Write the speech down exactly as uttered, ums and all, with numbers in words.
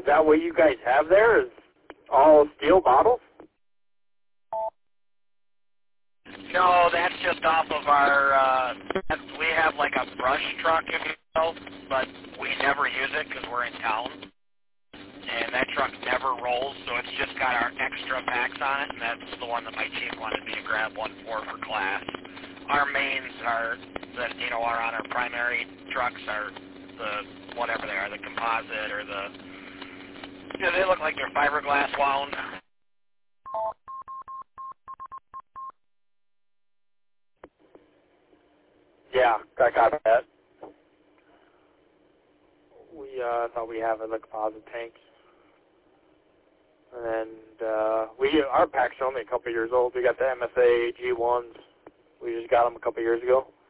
Is that what you guys have there? Is all steel bottles? No, that's just off of our, uh, we have like a brush truck, if you will, but we never use it because we're in town. And that truck never rolls, so it's just got our extra packs on it, and that's the one that my chief wanted me to grab one for for class. Our mains are, that, you know, are on our primary trucks are the, whatever they are, the composite or the, you know, they look like they're fiberglass wound. Yeah, I got that. We uh, thought we have the composite tanks. And uh, we our packs are only a couple years old. We got the M S A G ones. We just got them a couple years ago.